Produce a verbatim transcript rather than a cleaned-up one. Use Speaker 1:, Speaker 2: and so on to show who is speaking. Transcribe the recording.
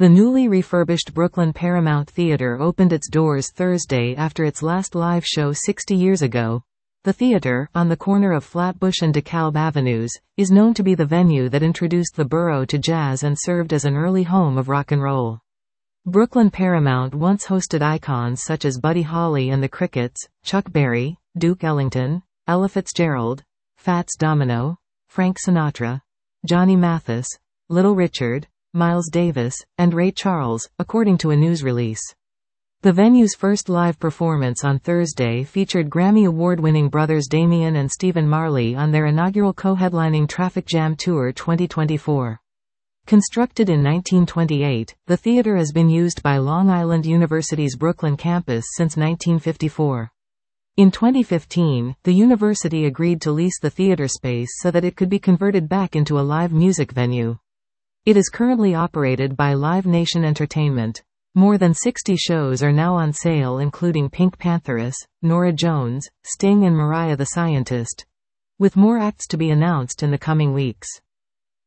Speaker 1: The newly refurbished Brooklyn Paramount Theater opened its doors Thursday after its last live show sixty years ago. The theater, on the corner of Flatbush and DeKalb Avenues, is known to be the venue that introduced the borough to jazz and served as an early home of rock and roll. Brooklyn Paramount once hosted icons such as Buddy Holly and the Crickets, Chuck Berry, Duke Ellington, Ella Fitzgerald, Fats Domino, Frank Sinatra, Johnny Mathis, Little Richard, Miles Davis, and Ray Charles, according to a news release. The venue's first live performance on Thursday featured Grammy Award-winning brothers Damian and Stephen Marley on their inaugural co-headlining Traffic Jam Tour twenty twenty-four. Constructed in nineteen twenty-eight, the theater has been used by Long Island University's Brooklyn campus since nineteen fifty-four. In twenty fifteen, the university agreed to lease the theater space so that it could be converted back into a live music venue. It is currently operated by Live Nation Entertainment. More than sixty shows are now on sale, including Pink Pantheress, Norah Jones, Sting and Mariah the Scientist, with more acts to be announced in the coming weeks.